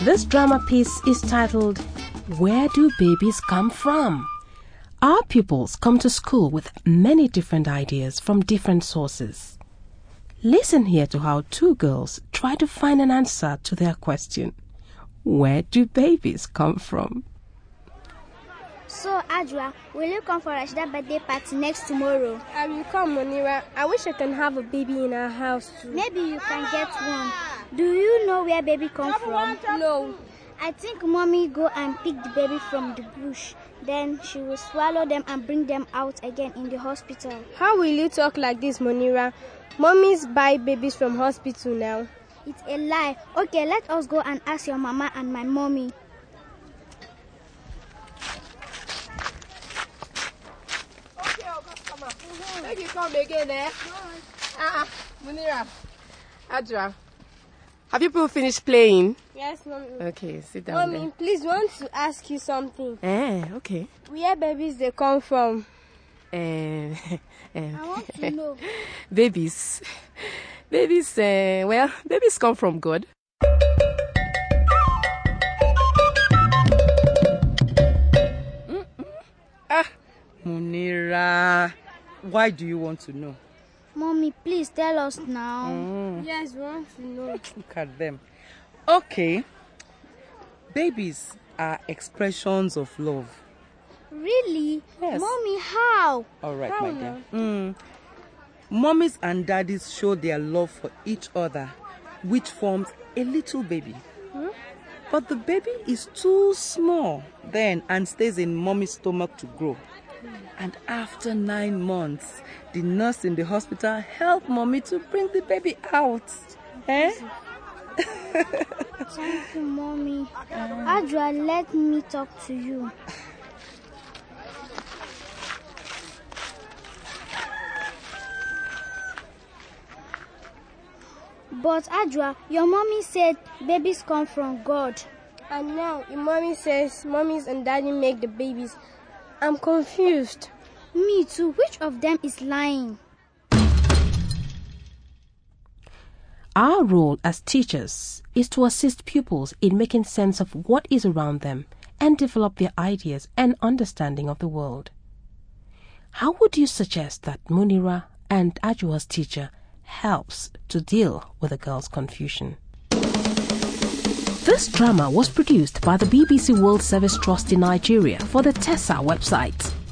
This drama piece is titled, Where Do Babies Come From? Our pupils come to school with many different ideas from different sources. Listen here to how two girls try to find an answer to their question. Where do babies come from? So, Adra, will you come for Rashida's birthday party next tomorrow? I will come, Munira. I wish I can have a baby in our house too. Maybe you can get one. Do you know where baby come from? No. I think mommy go and pick the baby from the bush. Then she will swallow them and bring them out again in the hospital. How will you talk like this, Munira? Mummies buy babies from hospital now. It's a lie. Okay, let us go and ask your mama and my mommy. Make you come again, eh? Munira, Adra, have you people finished playing? Yes, Mommy. Okay, sit down. Mommy, please want to ask you something. Okay. Where babies they come from? I want to know. Babies, babies come from God. Munira, why do you want to know? Mommy, please tell us now. Yes, we want to know. Look at them. Okay. Babies are expressions of love. Really? Yes. Mommy, how? All right, How my dear. Mommies and daddies show their love for each other, which forms a little baby. But the baby is too small then and stays in mommy's stomach to grow. And after 9 months, the nurse in the hospital helped mommy to bring the baby out. Thank you, Mommy. Adra, let me talk to you. But Adra, your mommy said babies come from God. And now your mommy says mommies and daddy make the babies. I'm confused. Me too. Which of them is lying? Our role as teachers is to assist pupils in making sense of what is around them and develop their ideas and understanding of the world. How would you suggest that Munira and Ajua's teacher helps to deal with the girls' confusion? This drama was produced by the BBC World Service Trust in Nigeria for the TESA website.